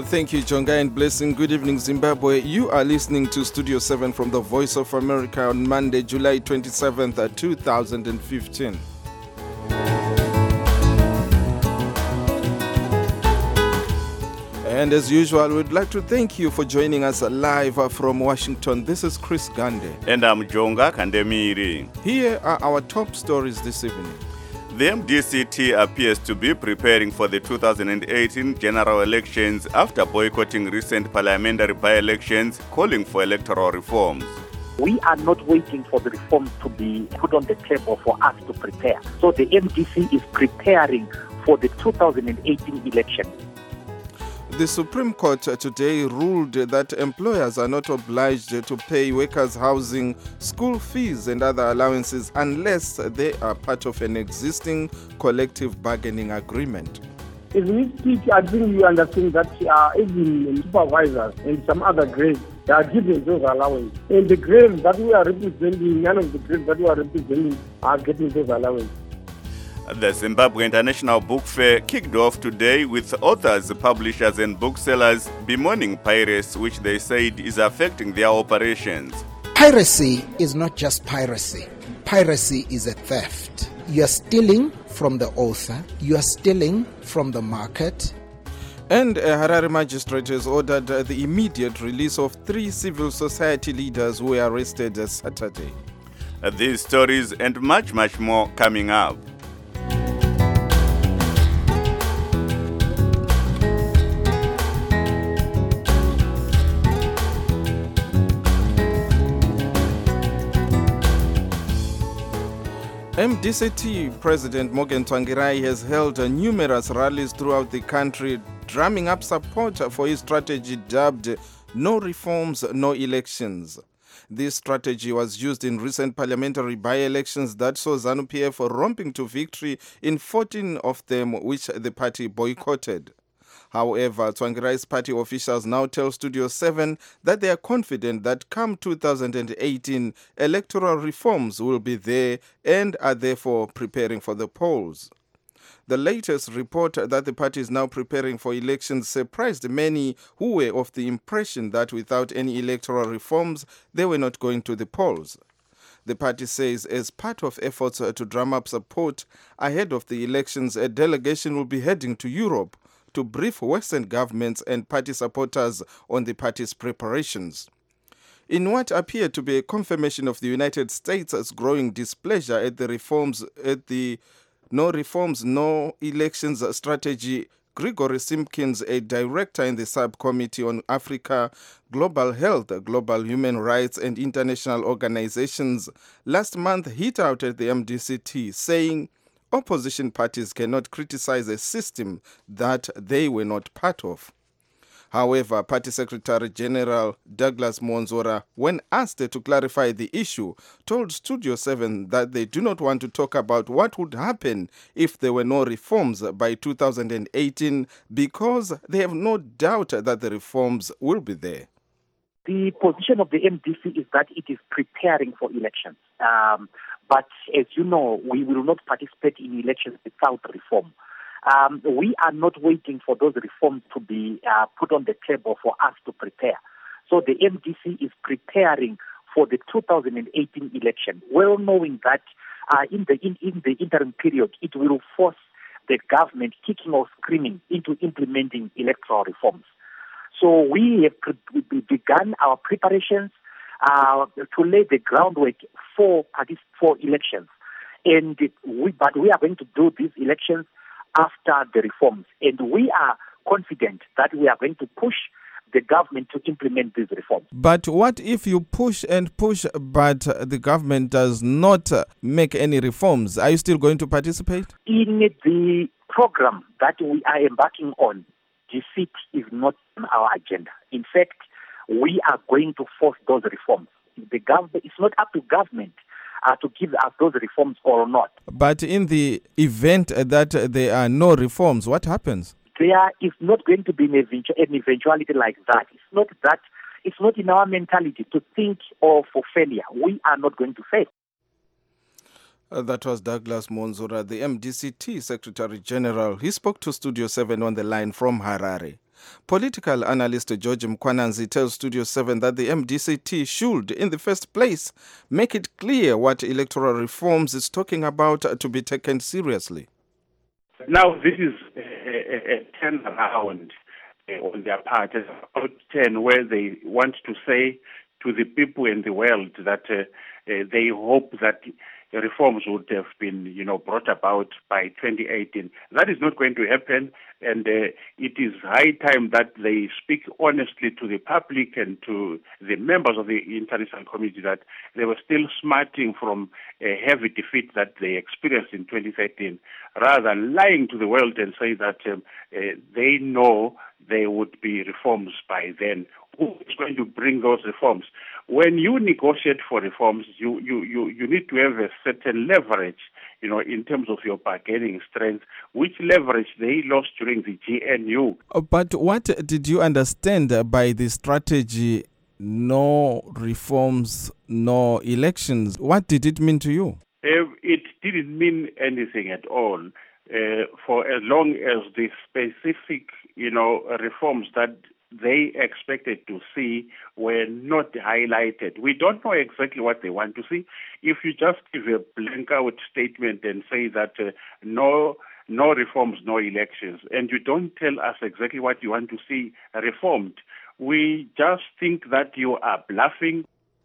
Thank you, Jonga, and blessing. Good evening, Zimbabwe. You are listening to Studio 7 from the Voice of America on Monday, July 27th, 2015. And as usual, we'd like to thank you for joining us live from Washington. This is Chris Gande. And I'm Jonga Kandemiri. Here are our top stories this evening. The MDCT appears to be preparing for the 2018 general elections after boycotting recent parliamentary by-elections, calling for electoral reforms. We are not waiting for the reforms to be put on the table for us to prepare. So the MDC is preparing for the 2018 election. The Supreme Court today ruled that employers are not obliged to pay workers' housing, school fees and other allowances unless they are part of an existing collective bargaining agreement. As we speak, I think you understand that even supervisors and some other grades, they are given those allowances. And the grades that we are representing, none of the grades that we are representing are getting those allowances. The Zimbabwe International Book Fair kicked off today with authors, publishers and booksellers bemoaning piracy, which they said is affecting their operations. Piracy is not just piracy. Piracy is a theft. You are stealing from the author, you are stealing from the market. And a Harare magistrate has ordered the immediate release of 3 civil society leaders who were arrested Saturday. These stories and much more coming up. MDCT President Morgan Tsvangirai has held numerous rallies throughout the country, drumming up support for his strategy dubbed No Reforms, No Elections. This strategy was used in recent parliamentary by-elections that saw ZANU-PF romping to victory in 14 of them, which the party boycotted. However, Tsvangirai's party officials now tell Studio 7 that they are confident that come 2018, electoral reforms will be there and are therefore preparing for the polls. The latest report that the party is now preparing for elections surprised many who were of the impression that without any electoral reforms, they were not going to the polls. The party says as part of efforts to drum up support ahead of the elections, a delegation will be heading to Europe to brief Western governments and party supporters on the party's preparations. In what appeared to be a confirmation of the United States' growing displeasure at the No Reforms, No Elections strategy, Grigory Simpkins, a director in the Subcommittee on Africa, Global Health, Global Human Rights and International Organizations, last month hit out at the MDCT, saying opposition parties cannot criticize a system that they were not part of. However, Party Secretary General Douglas Monzora, when asked to clarify the issue, told Studio 7 that they do not want to talk about what would happen if there were no reforms by 2018 because they have no doubt that the reforms will be there. The position of the MDC is that it is preparing for elections. But as you know, we will not participate in elections without reform. We are not waiting for those reforms to be put on the table for us to prepare. So the MDC is preparing for the 2018 election, well knowing that in the interim period, it will force the government kicking or screaming into implementing electoral reforms. So we have begun our preparations to lay the groundwork for elections. But we are going to do these elections after the reforms. And we are confident that we are going to push the government to implement these reforms. But what if you push and push, but the government does not make any reforms? Are you still going to participate? In the program that we are embarking on, defeat is not on our agenda. In fact, we are going to force those reforms. It's not up to government to give us those reforms or not. But in the event that there are no reforms, what happens? There is not going to be an eventuality like that. It's not in our mentality to think of failure. We are not going to fail. That was Douglas Monzora, the MDCT Secretary General. He spoke to Studio 7 on the line from Harare. Political analyst George Mkwananzi tells Studio 7 that the MDCT should, in the first place, make it clear what electoral reforms it's talking about to be taken seriously. Now, this is a turnaround on their part, about 10, where they want to say to the people in the world that they hope that reforms would have been, brought about by 2018. That is not going to happen, and it is high time that they speak honestly to the public and to the members of the international community that they were still smarting from a heavy defeat that they experienced in 2013, rather than lying to the world and say that they know there would be reforms by then. Who is going to bring those reforms? When you negotiate for reforms, you need to have a certain leverage, in terms of your bargaining strength, which leverage they lost during the GNU. But what did you understand by the strategy, no reforms, no elections? What did it mean to you? It didn't mean anything at all. For as long as the specific, reforms that they expected to see were not highlighted. We don't know exactly what they want to see. If you just give a blank out statement and say that no reforms, no elections, and you don't tell us exactly what you want to see reformed, we just think that you are bluffing.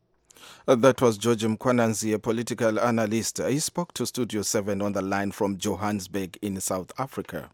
That was George Mkwananzi, a political analyst. He spoke to Studio 7 on the line from Johannesburg in South Africa.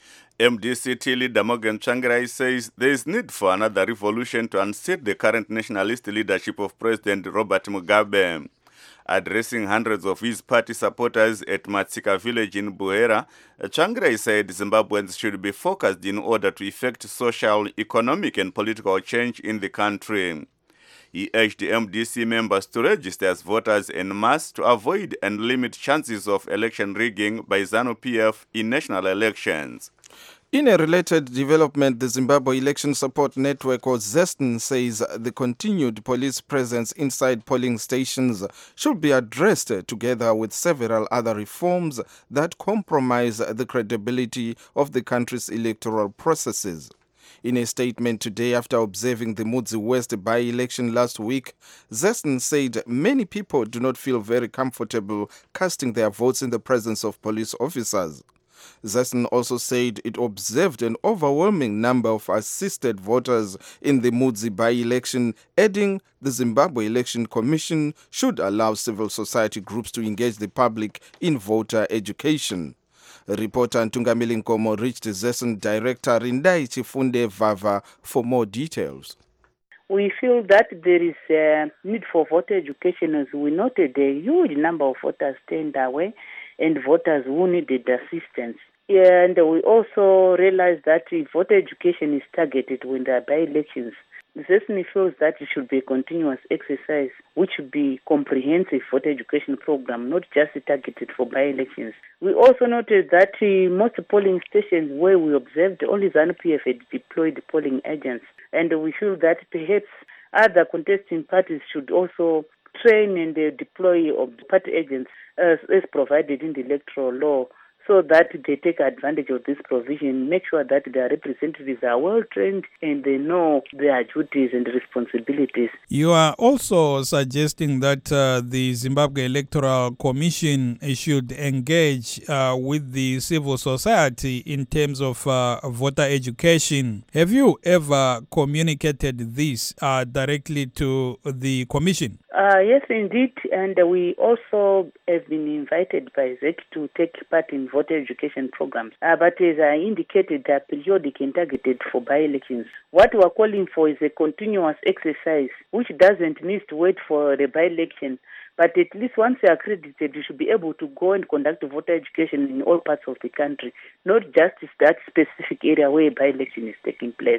MDCT leader Morgan Tsvangirai says there is need for another revolution to unseat the current nationalist leadership of President Robert Mugabe. Addressing hundreds of his party supporters at Matsika village in Buhera, Tsvangirai said Zimbabweans should be focused in order to effect social, economic and political change in the country. He urged MDC members to register as voters en masse to avoid and limit chances of election rigging by ZANU-PF in national elections. In a related development, the Zimbabwe Election Support Network, or ZESN, says the continued police presence inside polling stations should be addressed together with several other reforms that compromise the credibility of the country's electoral processes. In a statement today after observing the Mudzi West by-election last week, ZESN said many people do not feel very comfortable casting their votes in the presence of police officers. ZESN also said it observed an overwhelming number of assisted voters in the Mudzi by-election, adding the Zimbabwe Election Commission should allow civil society groups to engage the public in voter education. Reporter Ntungamili Nkomo reached ZESN Director Rindai Chifunde Vava for more details. We feel that there is a need for voter education, as we noted a huge number of voters turned away and voters who needed assistance. And we also realize that if voter education is targeted when there are by-elections, ZESN feels that it should be a continuous exercise, which should be comprehensive voter education program, not just targeted for by-elections. We also noted that most polling stations where we observed only ZANU-PF had deployed polling agents, and we feel that perhaps other contesting parties should also train and deploy party agents as provided in the electoral law, so that they take advantage of this provision, make sure that their representatives are well trained and they know their duties and responsibilities. You are also suggesting that the Zimbabwe Electoral Commission should engage with the civil society in terms of voter education. Have you ever communicated this directly to the commission? Yes, indeed, and we also have been invited by ZEC to take part in voter education programs. But as I indicated, they are periodic and targeted for by-elections. What we are calling for is a continuous exercise, which doesn't need to wait for the by-election. But at least once you are accredited, you should be able to go and conduct voter education in all parts of the country, not just that specific area where by-election is taking place.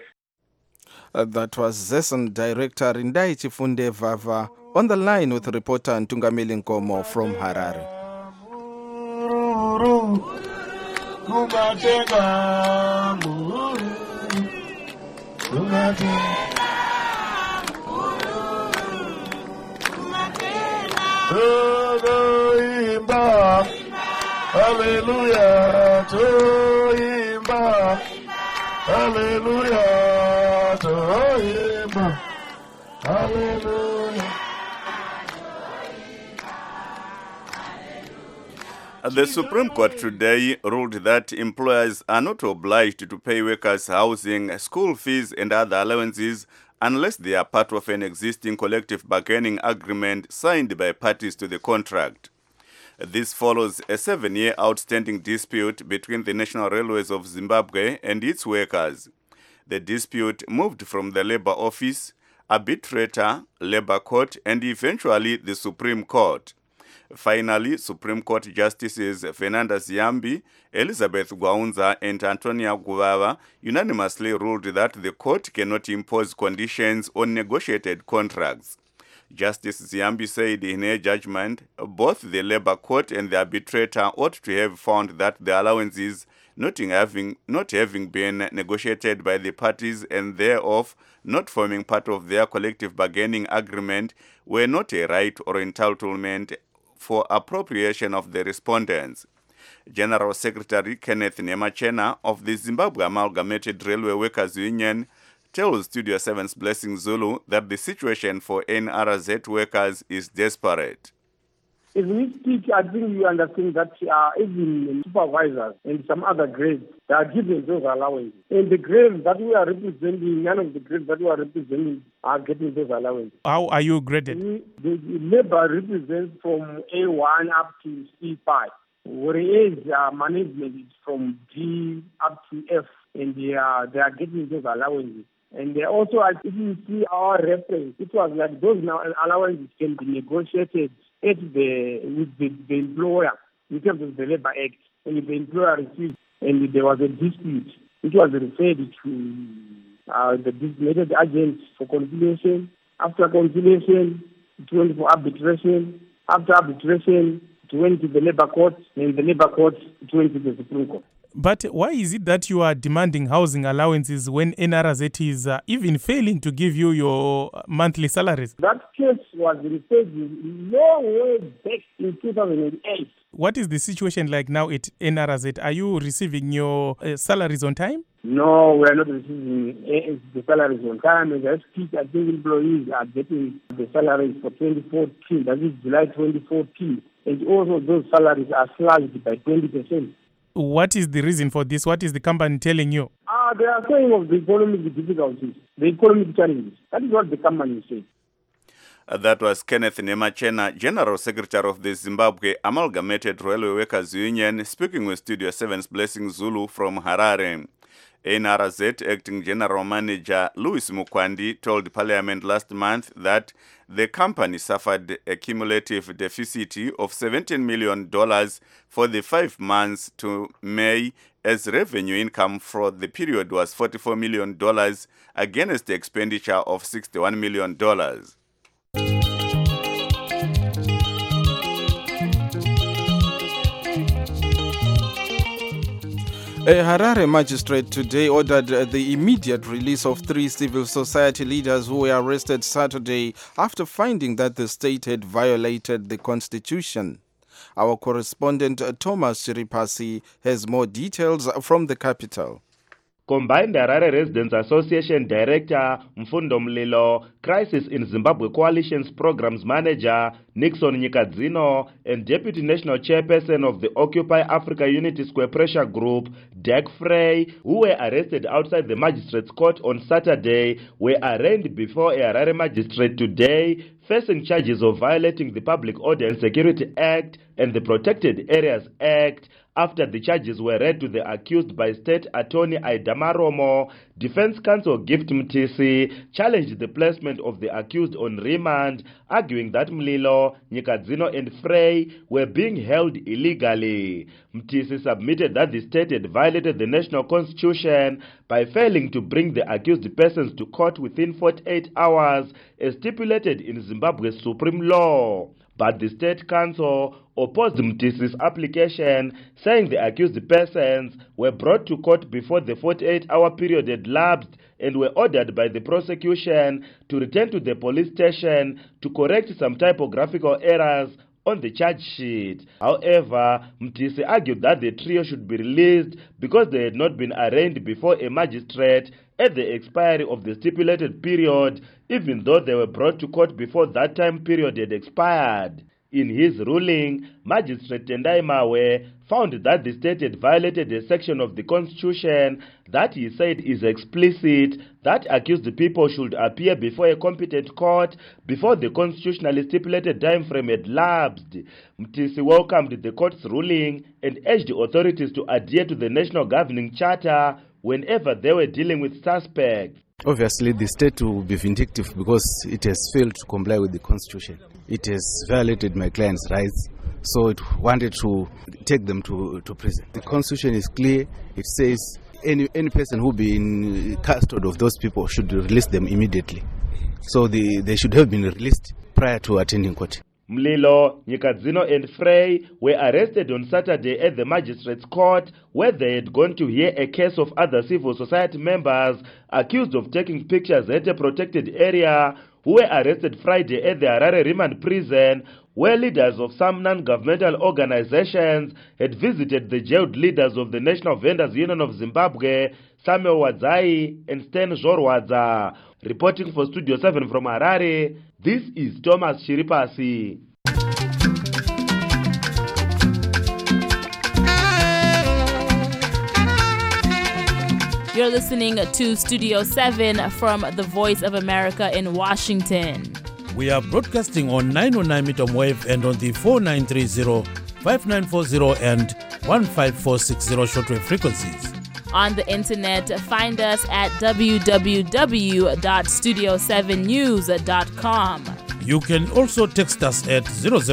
That was ZESN Director Rindai Chifunde Vava on the line with reporter Ntungamili Nkomo from Harare. Hallelujah, Hallelujah to him. Hallelujah. The Supreme Court today ruled that employers are not obliged to pay workers housing, school fees and other allowances unless they are part of an existing collective bargaining agreement signed by parties to the contract. This follows a 7-year outstanding dispute between the National Railways of Zimbabwe and its workers. The dispute moved from the Labour Office, arbitrator, Labour Court, and eventually the Supreme Court. Finally, Supreme Court Justices Fernanda Ziyambi, Elizabeth Gwaunza, and Antonia Guvava unanimously ruled that the court cannot impose conditions on negotiated contracts. Justice Ziyambi said in her judgment, both the Labour Court and the arbitrator ought to have found that the allowances not having been negotiated by the parties and thereof not forming part of their collective bargaining agreement were not a right or entitlement for appropriation of the respondents. General Secretary Kenneth Nemachena of the Zimbabwe Amalgamated Railway Workers Union tells Studio 7's Blessing Zulu that the situation for NRZ workers is desperate. As we speak, I think you understand that even supervisors and some other grades, they are given those allowances. And the grades that we are representing, none of the grades that we are representing are getting those allowances. How are you graded? The labor represents from A1 up to C5, whereas management is from D up to F, and they are getting those allowances. And they also, if you see our reference, it was like those allowances can be negotiated with the employer in terms of the Labour Act. And the employer refused, and there was a dispute, which was referred to the designated agent for conciliation. After conciliation, it went for arbitration. After arbitration, it went to the Labour Court, and the Labour Court, it went to the Supreme Court. But why is it that you are demanding housing allowances when NRZ is even failing to give you your monthly salaries? That case was referred long way back in 2008. What is the situation like now at NRZ? Are you receiving your salaries on time? No, we are not receiving the salaries on time. As I speak, I think employees are getting the salaries for 2014, that is July 2014. And also those salaries are slashed by 20%. What is the reason for this? What is the company telling you? They are saying of the economic difficulties, the economic challenges. That is what the company is saying. That was Kenneth Nemachena, General Secretary of the Zimbabwe Amalgamated Railway Workers Union, speaking with Studio 7's Blessing Zulu from Harare. NRZ Acting General Manager Louis Mukwandi told Parliament last month that the company suffered a cumulative deficit of $17 million for the 5 months to May, as revenue income for the period was $44 million against the expenditure of $61 million. A Harare magistrate today ordered the immediate release of 3 civil society leaders who were arrested Saturday after finding that the state had violated the constitution. Our correspondent Thomas Chiripasi has more details from the capital. Combined Harare Residents Association Director Mfundo Mlilo, Crisis in Zimbabwe Coalition's Programs Manager Nixon Nyikadzino, and Deputy National Chairperson of the Occupy Africa Unity Square Pressure Group, Dirk Frey, who were arrested outside the Magistrates Court on Saturday, were arraigned before a Harare magistrate today, facing charges of violating the Public Order and Security Act and the Protected Areas Act, after the charges were read to the accused by State Attorney Aidama Romo. Defense Counsel Gift Mtisi challenged the placement of the accused on remand, arguing that Mlilo, Nyikadzino and Frey were being held illegally. Mtisi submitted that the state had violated the national constitution by failing to bring the accused persons to court within 48 hours, as stipulated in Zimbabwe's supreme law. But the State Council opposed Mtisi's application, saying the accused persons were brought to court before the 48-hour period had lapsed and were ordered by the prosecution to return to the police station to correct some typographical errors on the charge sheet. However, Mtisi argued that the trio should be released because they had not been arraigned before a magistrate at the expiry of the stipulated period, even though they were brought to court before that time period had expired. In his ruling, Magistrate Tendai Mawe found that the state had violated a section of the Constitution that he said is explicit, that accused people should appear before a competent court before the constitutionally stipulated time frame had lapsed. Mtisi welcomed the court's ruling and urged authorities to adhere to the National Governing Charter whenever they were dealing with suspects. Obviously, the state will be vindictive because it has failed to comply with the Constitution. It has violated my client's rights, so it wanted to take them to prison. The Constitution is clear. It says any person who be in custody of those people should release them immediately. So they should have been released prior to attending court. Mlilo, Nyikadzino and Frey were arrested on Saturday at the magistrate's court where they had gone to hear a case of other civil society members accused of taking pictures at a protected area who were arrested Friday at the Harare Remand prison where leaders of some non-governmental organizations had visited the jailed leaders of the National Vendors Union of Zimbabwe, Samuel Wadzai and Sten Zhorwadza. Reporting for Studio 7 from Harare, this is Thomas Shiripasi. You're listening to Studio 7 from the Voice of America in Washington. We are broadcasting on 909 meter wave and on the 4930, 5940 and 15460 shortwave frequencies. On the internet, find us at www.studio7news.com. You can also text us at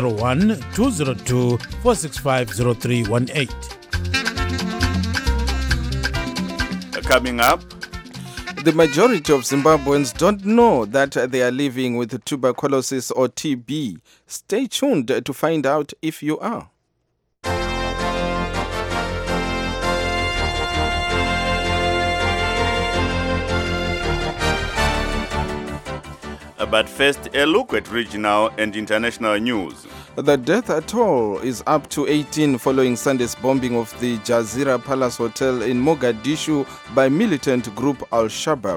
001-202-465-0318. Coming up, the majority of Zimbabweans don't know that they are living with tuberculosis or TB. Stay tuned to find out if you are. But first, a look at regional and international news. The death toll is up to 18 following Sunday's bombing of the Jazeera Palace Hotel in Mogadishu by militant group Al-Shabaab.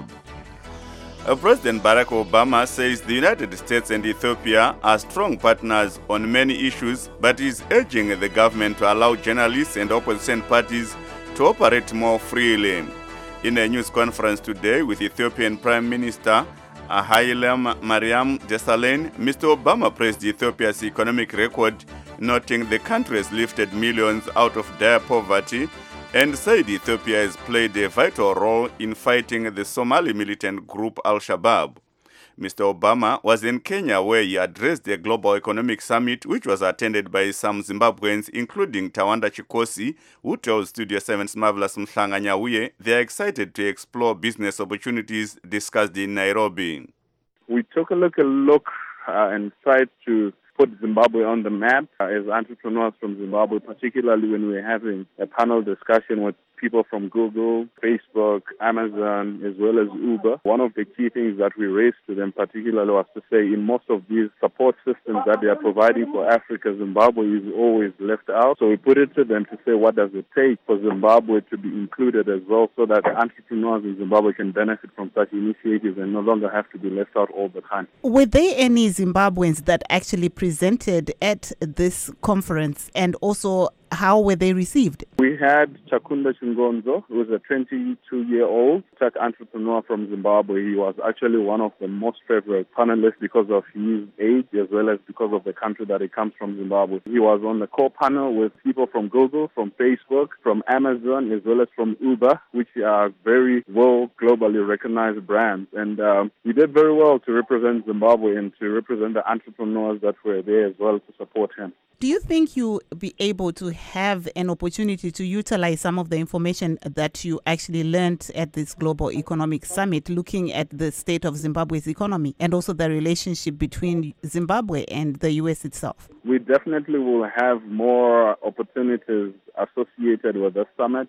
President Barack Obama says the United States and Ethiopia are strong partners on many issues, but is urging the government to allow journalists and opposition parties to operate more freely. In a news conference today with Ethiopian Prime Minister Haile Mariam Desalegn, Mr. Obama praised Ethiopia's economic record, noting the country has lifted millions out of dire poverty, and said Ethiopia has played a vital role in fighting the Somali militant group Al-Shabaab. Mr. Obama was in Kenya where he addressed the Global Economic Summit, which was attended by some Zimbabweans, including Tawanda Chikosi, who tells Studio 7's Marvelous Mhlanga Nyawiye they are excited to explore business opportunities discussed in Nairobi. We took a look and tried to put Zimbabwe on the map as entrepreneurs from Zimbabwe, particularly when we're having a panel discussion with people from Google, Facebook, Amazon, as well as Uber. One of the key things that we raised to them particularly was to say in most of these support systems that they are providing for Africa, Zimbabwe is always left out. So we put it to them to say what does it take for Zimbabwe to be included as well so that entrepreneurs in Zimbabwe can benefit from such initiatives and no longer have to be left out all the time. Were there any Zimbabweans that actually presented at this conference, and also how were they received? We had Chakunda Chingonzo, who is a 22-year-old tech entrepreneur from Zimbabwe. He was actually one of the most favorite panelists because of his age as well as because of the country that he comes from, Zimbabwe. He was on the co-panel with people from Google, from Facebook, from Amazon, as well as from Uber, which are very well globally recognized brands. And he did very well to represent Zimbabwe and to represent the entrepreneurs that were there as well to support him. Do you think you'll be able to have an opportunity to utilize some of the information that you actually learned at this Global Economic Summit, looking at the state of Zimbabwe's economy and also the relationship between Zimbabwe and the U.S. itself? We definitely will have more opportunities associated with the summit.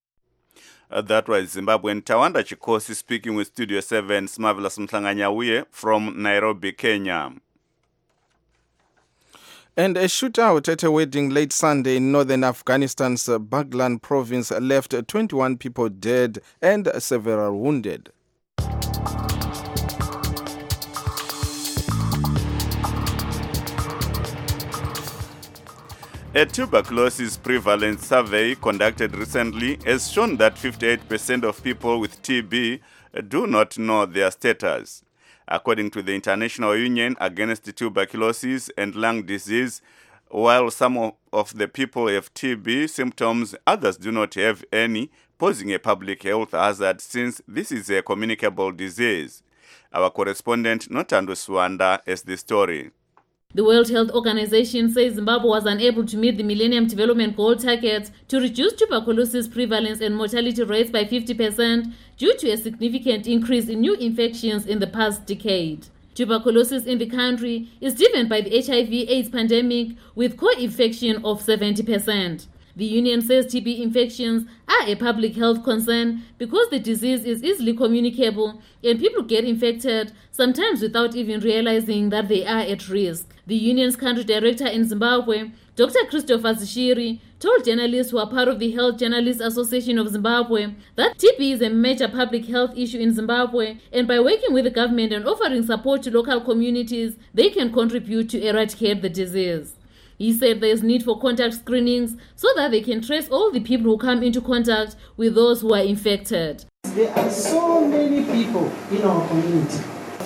That was Zimbabwean Tawanda Chikosi speaking with Studio 7's Marvelous Mhlanga Nyawiye from Nairobi, Kenya. And a shootout at a wedding late Sunday in northern Afghanistan's Baghlan province left 21 people dead and several wounded. A tuberculosis prevalence survey conducted recently has shown that 58% of people with TB do not know their status. According to the International Union Against Tuberculosis and Lung Disease, while some of the people have TB symptoms, others do not have any, posing a public health hazard since this is a communicable disease. Our correspondent Notando Swanda has the story. The World Health Organization says Zimbabwe was unable to meet the Millennium Development Goal targets to reduce tuberculosis prevalence and mortality rates by 50% due to a significant increase in new infections in the past decade. Tuberculosis in the country is driven by the HIV/AIDS pandemic with co-infection of 70%. The union says TB infections are a public health concern because the disease is easily communicable and people get infected, sometimes without even realizing that they are at risk. The union's country director in Zimbabwe, Dr. Christopher Zishiri, told journalists who are part of the Health Journalists Association of Zimbabwe that TB is a major public health issue in Zimbabwe, and by working with the government and offering support to local communities, they can contribute to eradicate the disease. He said there is need for contact screenings so that they can trace all the people who come into contact with those who are infected. There are so many people in our community,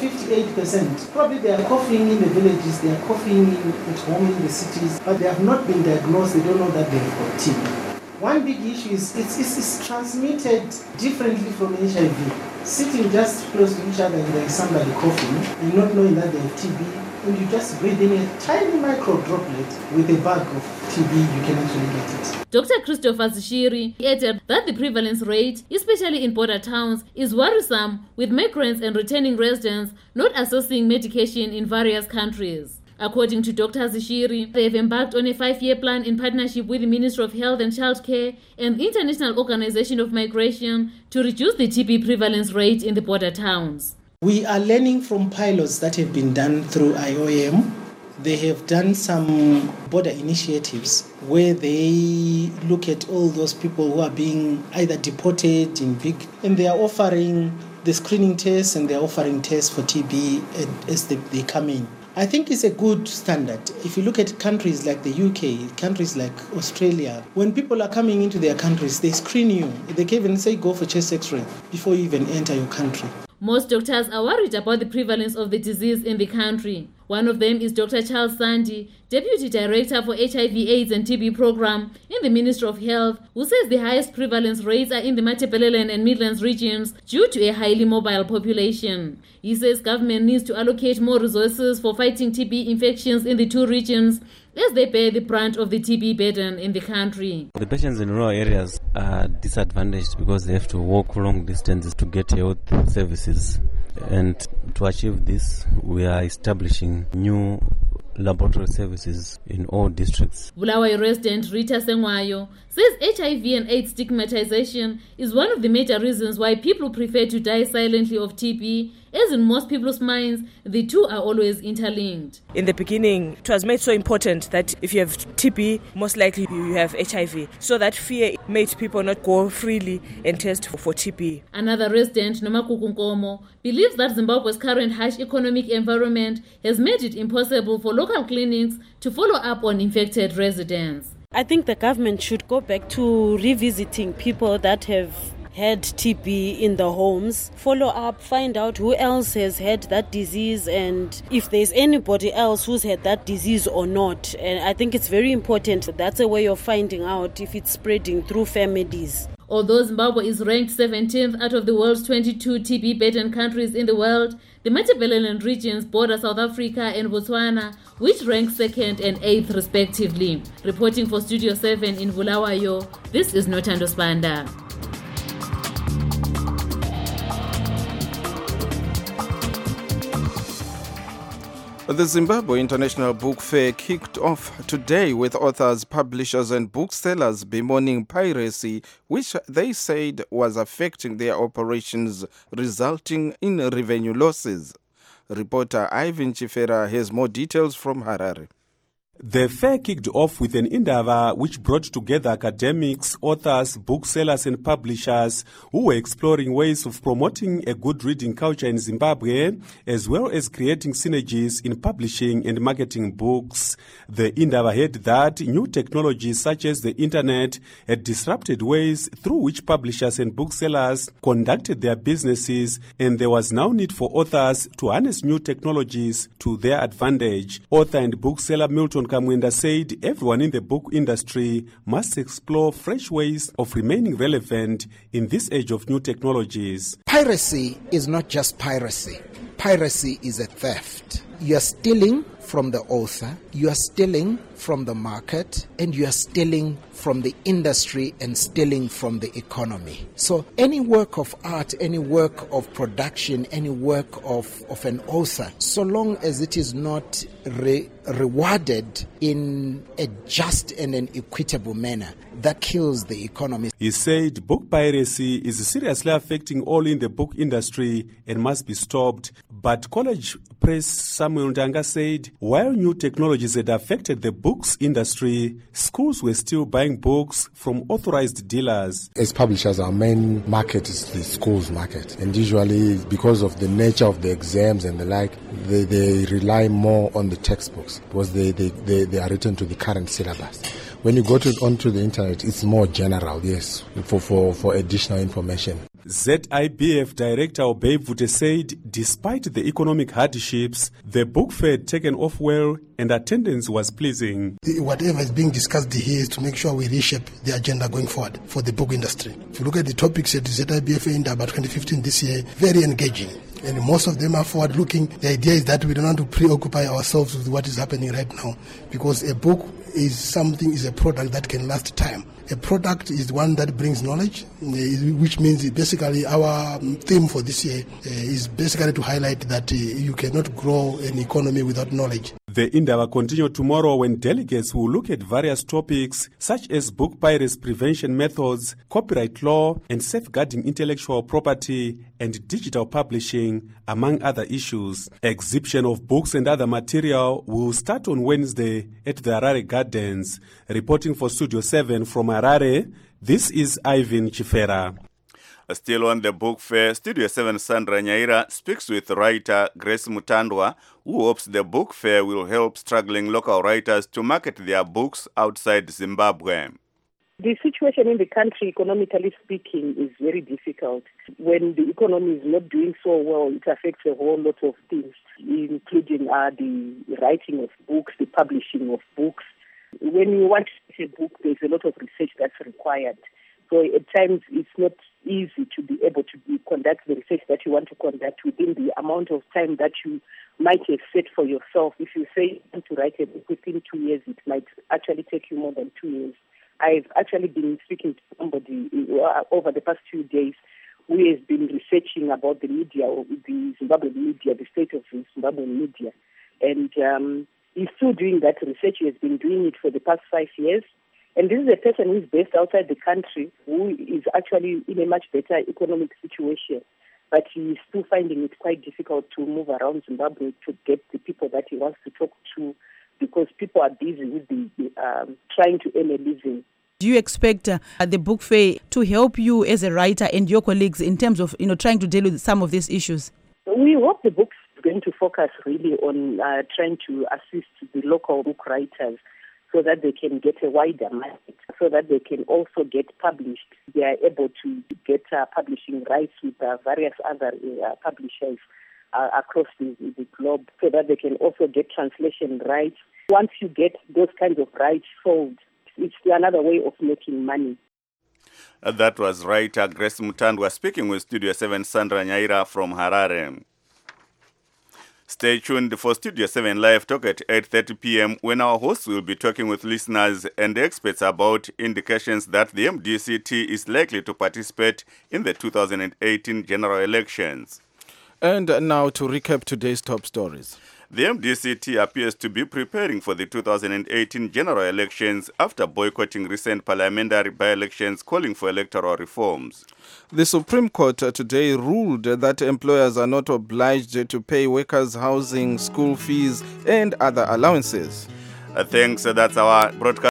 58%. Probably they are coughing in the villages, they are coughing at home in the cities, but they have not been diagnosed, they don't know that they have got TB. One big issue is it's transmitted differently from HIV. Sitting just close to each other and there is somebody coughing and not knowing that they have TB, and you just breathe in a tiny micro droplet with a bag of TB, you can actually get it. Dr. Christopher Zishiri added that the prevalence rate, especially in border towns, is worrisome, with migrants and returning residents not accessing medication in various countries. According to Dr. Zishiri, they have embarked on a 5-year plan in partnership with the Ministry of Health and Child Care and the International Organization of Migration to reduce the TB prevalence rate in the border towns. We are learning from pilots that have been done through IOM. They have done some border initiatives where they look at all those people who are being either deported and they are offering the screening tests and they are offering tests for TB as they come in. I think it's a good standard. If you look at countries like the UK, countries like Australia, when people are coming into their countries, they screen you. They can even say go for chest x-ray before you even enter your country. Most doctors are worried about the prevalence of the disease in the country. One of them is Dr. Charles Sandy, Deputy Director for HIV/AIDS and TB program in the Ministry of Health, who says the highest prevalence rates are in the Matabeleland and Midlands regions due to a highly mobile population. He says government needs to allocate more resources for fighting TB infections in the two regions as they bear the brunt of the TB burden in the country. The patients in rural areas are disadvantaged because they have to walk long distances to get health services. And to achieve this, we are establishing new laboratory services in all districts. Bulawayo resident Rita Sengwayo says HIV and AIDS stigmatization is one of the major reasons why people prefer to die silently of TB, as in most people's minds, the two are always interlinked. In the beginning, it was made so important that if you have TB, most likely you have HIV. So that fear made people not go freely and test for TB. Another resident, Nomakuku Nkomo, believes that Zimbabwe's current harsh economic environment has made it impossible for local clinics to follow up on infected residents. I think the government should go back to revisiting people that have had TB in the homes, follow up, find out who else has had that disease and if there's anybody else who's had that disease or not. And I think it's very important. That's a way of finding out if it's spreading through families. Although Zimbabwe is ranked 17th out of the world's 22 TB-burdened countries in the world, the Matabeleland regions border South Africa and Botswana, which rank 2nd and 8th respectively. Reporting for Studio 7 in Bulawayo, this is Notando Spanda. The Zimbabwe International Book Fair kicked off today with authors, publishers and booksellers bemoaning piracy, which they said was affecting their operations, resulting in revenue losses. Reporter Ivan Chifera has more details from Harare. The fair kicked off with an indaba which brought together academics, authors, booksellers and publishers who were exploring ways of promoting a good reading culture in Zimbabwe, as well as creating synergies in publishing and marketing books. The indaba had that new technologies such as the internet had disrupted ways through which publishers and booksellers conducted their businesses, and there was now need for authors to harness new technologies to their advantage. Author and bookseller Milton Kamwenda said everyone in the book industry must explore fresh ways of remaining relevant in this age of new technologies. Piracy is not just piracy. Piracy is a theft. You are stealing from the author, you are stealing from the market, and you are stealing from the industry and stealing from the economy. So any work of art, any work of production, any work of an author, so long as it is not rewarded in a just and an equitable manner, that kills the economy. He said book piracy is seriously affecting all in the book industry and must be stopped. But College Press Samuel Ndanga said while new technologies had affected the books industry, schools were still buying books from authorized dealers. As publishers, our main market is the schools market. And usually because of the nature of the exams and the like, they rely more on the textbooks because they are written to the current syllabus. When you go onto the internet, it's more general, yes, for additional information. ZIBF Director Obey Vute said despite the economic hardships, the book fair had taken off well and attendance was pleasing. Whatever is being discussed here is to make sure we reshape the agenda going forward for the book industry. If you look at the topics at the ZIBF in about 2015 this year, very engaging. And most of them are forward-looking. The idea is that we don't want to preoccupy ourselves with what is happening right now, because a book is a product that can last time. A product is one that brings knowledge, which means basically our theme for this year is basically to highlight that you cannot grow an economy without knowledge. The indaba will continue tomorrow when delegates will look at various topics such as book piracy prevention methods, copyright law, and safeguarding intellectual property and digital publishing, among other issues. Exhibition of books and other material will start on Wednesday at the Harare Gardens. Reporting for Studio 7 from Harare, this is Ivan Chifera. Still on the book fair, Studio 7 Sandra Nyaira speaks with writer Grace Mutandwa, who hopes the book fair will help struggling local writers to market their books outside Zimbabwe. The situation in the country, economically speaking, is very difficult. When the economy is not doing so well, it affects a whole lot of things, including the writing of books, the publishing of books. When you want to write a book, there's a lot of research that's required. So at times it's not easy to be able to conduct the research that you want to conduct within the amount of time that you might have set for yourself. If you say you want to write a book within 2 years, it might actually take you more than 2 years. I've actually been speaking to somebody over the past few days who has been researching about the media, the Zimbabwean media, the state of the Zimbabwean media. And he's still doing that research. He has been doing it for the past 5 years. And this is a person who is based outside the country, who is actually in a much better economic situation. But he is still finding it quite difficult to move around Zimbabwe to get the people that he wants to talk to, because people are busy with trying to earn a living. Do you expect the book fair to help you as a writer and your colleagues in terms of trying to deal with some of these issues? We hope the book is going to focus really on trying to assist the local book writers so that they can get a wider market, so that they can also get published. They are able to get publishing rights with various other publishers across the globe, so that they can also get translation rights. Once you get those kinds of rights sold, it's another way of making money. That was writer Grace Mutandwa speaking with Studio 7 Sandra Nyaira from Harare. Stay tuned for Studio 7 Live Talk at 8:30 p.m. when our hosts will be talking with listeners and experts about indications that the MDCT is likely to participate in the 2018 general elections. And now to recap today's top stories. The MDCT appears to be preparing for the 2018 general elections after boycotting recent parliamentary by-elections calling for electoral reforms. The Supreme Court today ruled that employers are not obliged to pay workers' housing, school fees, and other allowances. Thanks. That's our broadcast.